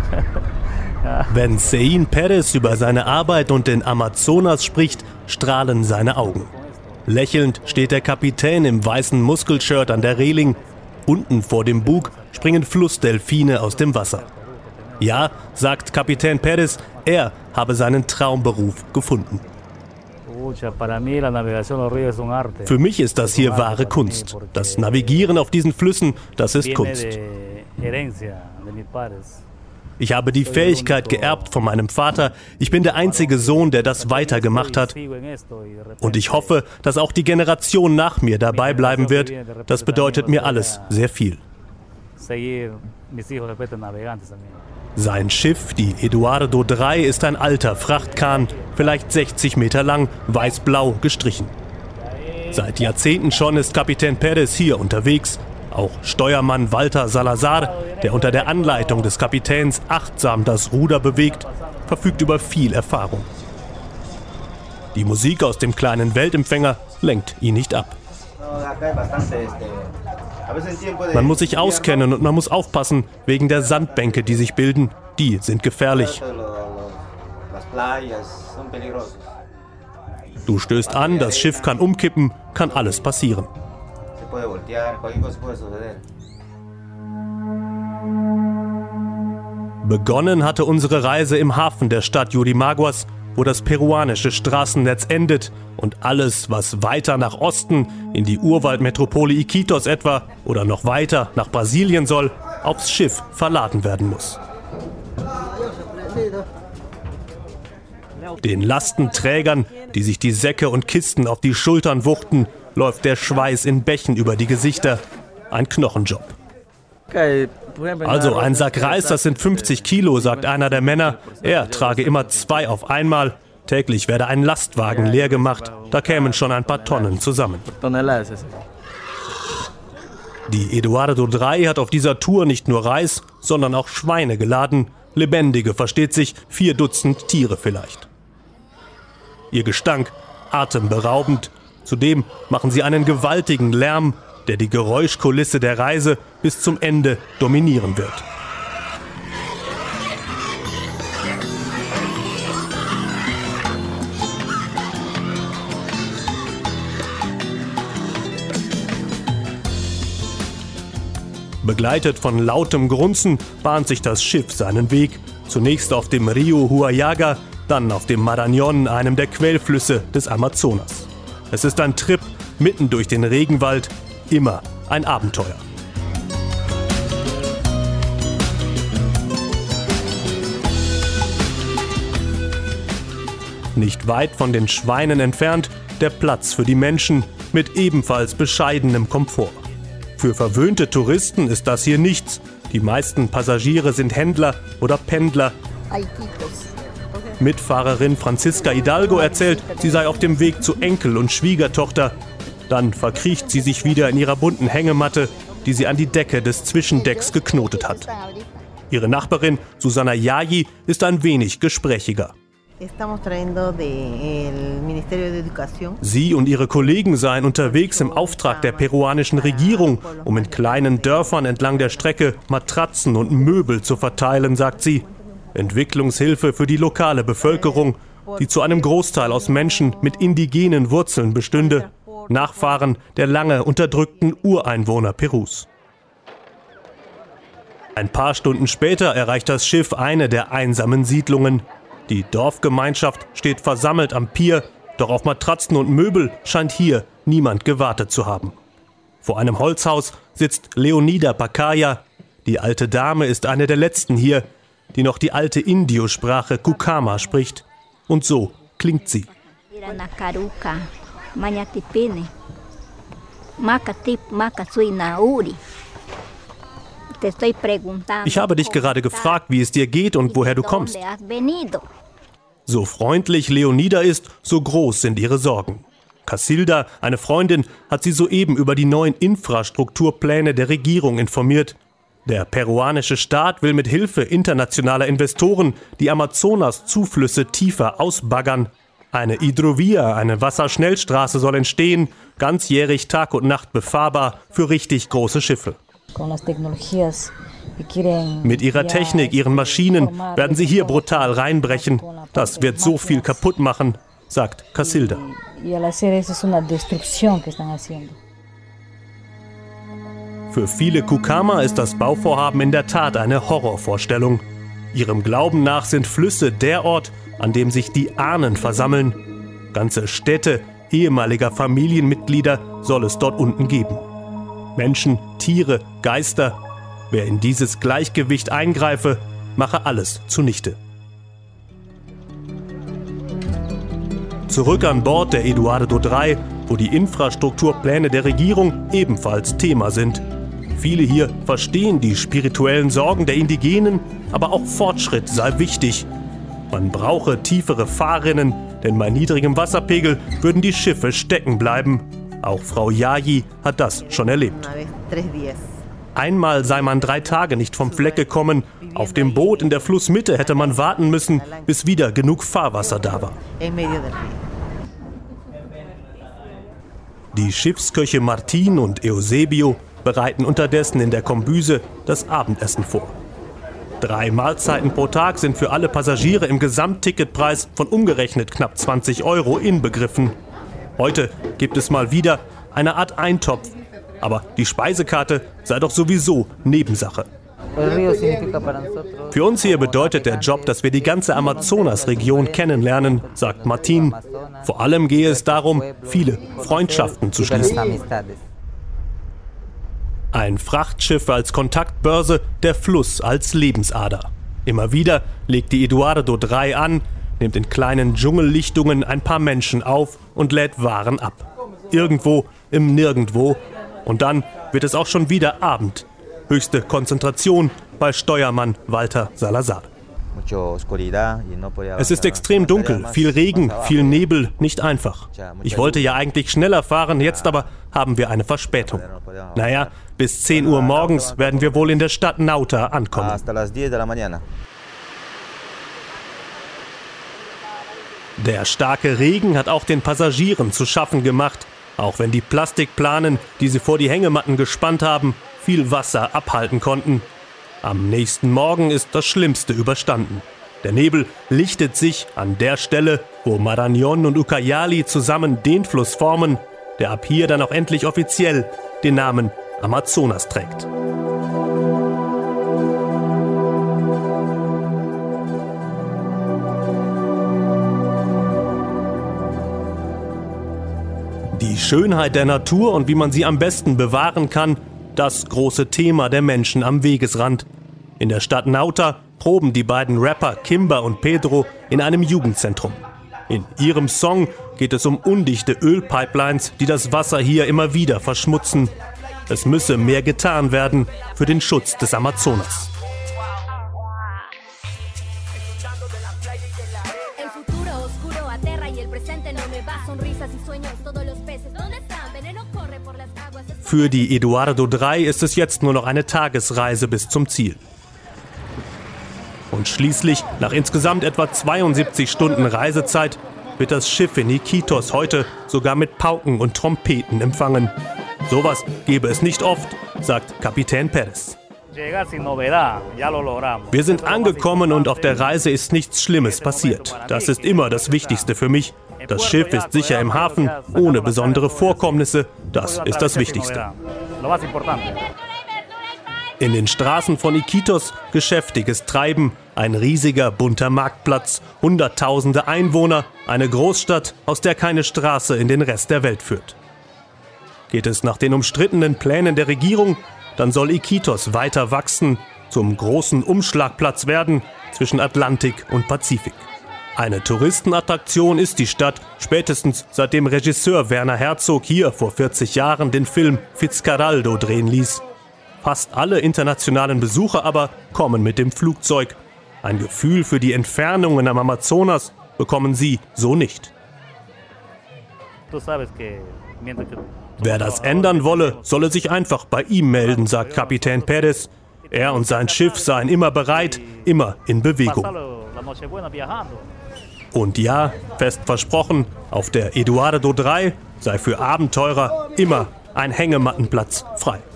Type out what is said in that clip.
Wenn Sein Perez über seine Arbeit und den Amazonas spricht, strahlen seine Augen. Lächelnd steht der Kapitän im weißen Muskelshirt an der Reling. Unten vor dem Bug springen Flussdelfine aus dem Wasser. Ja, sagt Kapitän Perez, er habe seinen Traumberuf gefunden. Für mich ist das hier wahre Kunst. Das Navigieren auf diesen Flüssen, das ist Kunst. Ich habe die Fähigkeit geerbt von meinem Vater. Ich bin der einzige Sohn, der das weitergemacht hat. Und ich hoffe, dass auch die Generation nach mir dabei bleiben wird. Das bedeutet mir alles sehr viel. Sein Schiff, die Eduardo III, ist ein alter Frachtkahn, vielleicht 60 Meter lang, weiß-blau gestrichen. Seit Jahrzehnten schon ist Kapitän Perez hier unterwegs. Auch Steuermann Walter Salazar, der unter der Anleitung des Kapitäns achtsam das Ruder bewegt, verfügt über viel Erfahrung. Die Musik aus dem kleinen Weltempfänger lenkt ihn nicht ab. Man muss sich auskennen und man muss aufpassen wegen der Sandbänke, die sich bilden. Die sind gefährlich. Du stößt an, das Schiff kann umkippen, kann alles passieren. Begonnen hatte unsere Reise im Hafen der Stadt Yurimaguas, wo das peruanische Straßennetz endet und alles, was weiter nach Osten, in die Urwaldmetropole Iquitos etwa oder noch weiter nach Brasilien soll, aufs Schiff verladen werden muss. Den Lastenträgern, die sich die Säcke und Kisten auf die Schultern wuchten, läuft der Schweiß in Bächen über die Gesichter. Ein Knochenjob. Also ein Sack Reis, das sind 50 Kilo, sagt einer der Männer. Er trage immer 2 auf einmal. Täglich werde ein Lastwagen leer gemacht. Da kämen schon ein paar Tonnen zusammen. Die Eduardo III hat auf dieser Tour nicht nur Reis, sondern auch Schweine geladen. Lebendige, versteht sich, 4 Dutzend Tiere vielleicht. Ihr Gestank atemberaubend. Zudem machen sie einen gewaltigen Lärm, der die Geräuschkulisse der Reise bis zum Ende dominieren wird. Begleitet von lautem Grunzen bahnt sich das Schiff seinen Weg. Zunächst auf dem Rio Huallaga, dann auf dem Marañón, einem der Quellflüsse des Amazonas. Es ist ein Trip mitten durch den Regenwald, immer ein Abenteuer. Nicht weit von den Schweinen entfernt der Platz für die Menschen mit ebenfalls bescheidenem Komfort. Für verwöhnte Touristen ist das hier nichts. Die meisten Passagiere sind Händler oder Pendler. Mitfahrerin Franziska Hidalgo erzählt, sie sei auf dem Weg zu Enkel und Schwiegertochter. Dann verkriecht sie sich wieder in ihrer bunten Hängematte, die sie an die Decke des Zwischendecks geknotet hat. Ihre Nachbarin Susana Yayi ist ein wenig gesprächiger. Sie und ihre Kollegen seien unterwegs im Auftrag der peruanischen Regierung, um in kleinen Dörfern entlang der Strecke Matratzen und Möbel zu verteilen, sagt sie. Entwicklungshilfe für die lokale Bevölkerung, die zu einem Großteil aus Menschen mit indigenen Wurzeln bestünde, Nachfahren der lange unterdrückten Ureinwohner Perus. Ein paar Stunden später erreicht das Schiff eine der einsamen Siedlungen. Die Dorfgemeinschaft steht versammelt am Pier, doch auf Matratzen und Möbel scheint hier niemand gewartet zu haben. Vor einem Holzhaus sitzt Leonida Pacaya. Die alte Dame ist eine der letzten hier, die noch die alte Indiosprache Cucama spricht. Und so klingt sie. Ich habe dich gerade gefragt, wie es dir geht und woher du kommst. So freundlich Leonida ist, so groß sind ihre Sorgen. Casilda, eine Freundin, hat sie soeben über die neuen Infrastrukturpläne der Regierung informiert. Der peruanische Staat will mit Hilfe internationaler Investoren die Amazonas-Zuflüsse tiefer ausbaggern. Eine Hidrovia, eine Wasserschnellstraße soll entstehen, ganzjährig Tag und Nacht befahrbar für richtig große Schiffe. Mit ihrer Technik, ihren Maschinen werden sie hier brutal reinbrechen. Das wird so viel kaputt machen, sagt Casilda. Für viele Cucama ist das Bauvorhaben in der Tat eine Horrorvorstellung. Ihrem Glauben nach sind Flüsse der Ort, an dem sich die Ahnen versammeln. Ganze Städte ehemaliger Familienmitglieder soll es dort unten geben. Menschen, Tiere, Geister. Wer in dieses Gleichgewicht eingreife, mache alles zunichte. Zurück an Bord der Eduardo 3, wo die Infrastrukturpläne der Regierung ebenfalls Thema sind. Viele hier verstehen die spirituellen Sorgen der Indigenen, aber auch Fortschritt sei wichtig. Man brauche tiefere Fahrrinnen, denn bei niedrigem Wasserpegel würden die Schiffe stecken bleiben. Auch Frau Yayi hat das schon erlebt. Einmal sei man 3 Tage nicht vom Fleck gekommen. Auf dem Boot in der Flussmitte hätte man warten müssen, bis wieder genug Fahrwasser da war. Die Schiffsköche Martin und Eusebio bereiten unterdessen in der Kombüse das Abendessen vor. 3 Mahlzeiten pro Tag sind für alle Passagiere im Gesamtticketpreis von umgerechnet knapp 20 € inbegriffen. Heute gibt es mal wieder eine Art Eintopf, aber die Speisekarte sei doch sowieso Nebensache. Für uns hier bedeutet der Job, dass wir die ganze Amazonas-Region kennenlernen, sagt Martin. Vor allem gehe es darum, viele Freundschaften zu schließen. Ein Frachtschiff als Kontaktbörse, der Fluss als Lebensader. Immer wieder legt die Eduardo 3 an, nimmt in kleinen Dschungellichtungen ein paar Menschen auf und lädt Waren ab. Irgendwo im Nirgendwo. Und dann wird es auch schon wieder Abend. Höchste Konzentration bei Steuermann Walter Salazar. Es ist extrem dunkel, viel Regen, viel Nebel, nicht einfach. Ich wollte ja eigentlich schneller fahren, jetzt aber haben wir eine Verspätung. Naja, bis 10 Uhr morgens werden wir wohl in der Stadt Nauta ankommen. Der starke Regen hat auch den Passagieren zu schaffen gemacht, auch wenn die Plastikplanen, die sie vor die Hängematten gespannt haben, viel Wasser abhalten konnten. Am nächsten Morgen ist das Schlimmste überstanden. Der Nebel lichtet sich an der Stelle, wo Marañón und Ucayali zusammen den Fluss formen, der ab hier dann auch endlich offiziell den Namen Amazonas trägt. Die Schönheit der Natur und wie man sie am besten bewahren kann, das große Thema der Menschen am Wegesrand. In der Stadt Nauta proben die beiden Rapper Kimba und Pedro in einem Jugendzentrum. In ihrem Song geht es um undichte Ölpipelines, die das Wasser hier immer wieder verschmutzen. Es müsse mehr getan werden für den Schutz des Amazonas. Für die Eduardo 3 ist es jetzt nur noch eine Tagesreise bis zum Ziel. Und schließlich, nach insgesamt etwa 72 Stunden Reisezeit, wird das Schiff in Iquitos heute sogar mit Pauken und Trompeten empfangen. Sowas gäbe es nicht oft, sagt Kapitän Pérez. Wir sind angekommen und auf der Reise ist nichts Schlimmes passiert. Das ist immer das Wichtigste für mich. Das Schiff ist sicher im Hafen, ohne besondere Vorkommnisse. Das ist das Wichtigste. In den Straßen von Iquitos geschäftiges Treiben, ein riesiger bunter Marktplatz, Hunderttausende Einwohner, eine Großstadt, aus der keine Straße in den Rest der Welt führt. Geht es nach den umstrittenen Plänen der Regierung, dann soll Iquitos weiter wachsen, zum großen Umschlagplatz werden zwischen Atlantik und Pazifik. Eine Touristenattraktion ist die Stadt, spätestens seitdem Regisseur Werner Herzog hier vor 40 Jahren den Film Fitzcarraldo drehen ließ. Fast alle internationalen Besucher aber kommen mit dem Flugzeug. Ein Gefühl für die Entfernungen am Amazonas bekommen sie so nicht. Wer das ändern wolle, solle sich einfach bei ihm melden, sagt Kapitän Pérez. Er und sein Schiff seien immer bereit, immer in Bewegung. Und ja, fest versprochen, auf der Eduardo 3 sei für Abenteurer immer ein Hängemattenplatz frei.